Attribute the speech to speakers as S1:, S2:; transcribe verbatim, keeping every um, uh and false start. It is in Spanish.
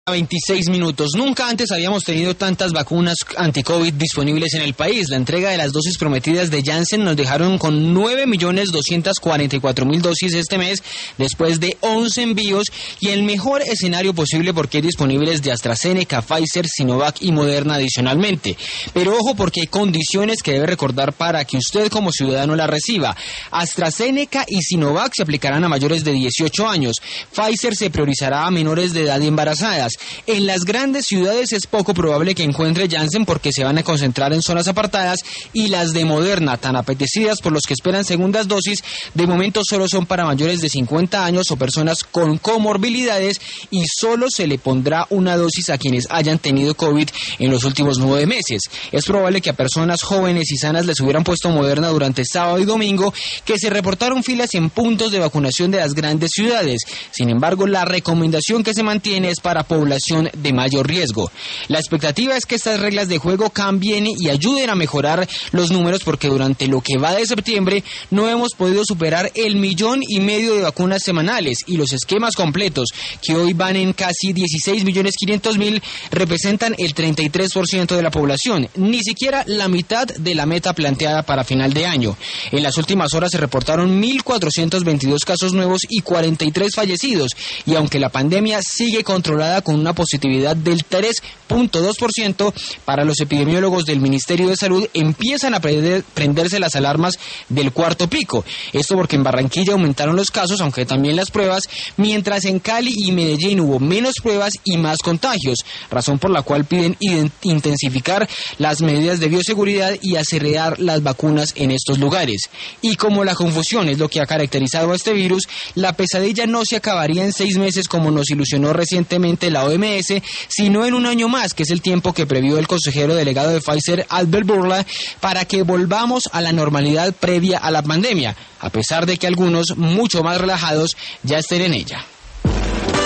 S1: veintiséis minutos. Nunca antes habíamos tenido tantas vacunas anti-COVID disponibles en el país. La entrega de las dosis prometidas de Janssen nos dejaron con nueve millones doscientos cuarenta y cuatro mil dosis este mes, después de once envíos, y el mejor escenario posible porque hay disponibles de AstraZeneca, Pfizer, Sinovac y Moderna adicionalmente. Pero ojo, porque hay condiciones que debe recordar para que usted como ciudadano la reciba. AstraZeneca y Sinovac se aplicarán a mayores de dieciocho años. Pfizer se priorizará a menores de edad y embarazadas. En las grandes ciudades es poco probable que encuentre Janssen porque se van a concentrar en zonas apartadas, y las de Moderna, tan apetecidas por los que esperan segundas dosis, de momento solo son para mayores de cincuenta años o personas con comorbilidades, y solo se le pondrá una dosis a quienes hayan tenido COVID en los últimos nueve meses. Es probable que a personas jóvenes y sanas les hubieran puesto Moderna durante sábado y domingo, que se reportaron filas en puntos de vacunación de las grandes ciudades. Sin embargo, la recomendación que se mantiene es para población de mayor riesgo. La expectativa es que estas reglas de juego cambien y ayuden a mejorar los números, porque durante lo que va de septiembre no hemos podido superar el millón y medio de vacunas semanales, y los esquemas completos, que hoy van en casi dieciséis millones quinientos mil, representan el treinta y tres por ciento de la población, ni siquiera la mitad de la meta planteada para final de año. En las últimas horas se reportaron mil cuatrocientos veintidós casos nuevos y cuarenta y tres fallecidos, y aunque la pandemia sigue controlada con una positividad del tres punto dos por ciento, para los epidemiólogos del Ministerio de Salud empiezan a prender, prenderse las alarmas del cuarto pico. Esto porque en Barranquilla aumentaron los casos, aunque también las pruebas, mientras en Cali y Medellín hubo menos pruebas y más contagios, razón por la cual piden intensificar las medidas de bioseguridad y acelerar las vacunas en estos lugares. Y como la confusión es lo que ha caracterizado a este virus, la pesadilla no se acabaría en seis meses como nos ilusionó recientemente la O M S, sino en un año más, que es el tiempo que previó el consejero delegado de Pfizer, Albert Bourla, para que volvamos a la normalidad previa a la pandemia, a pesar de que algunos, mucho más relajados, ya estén en ella.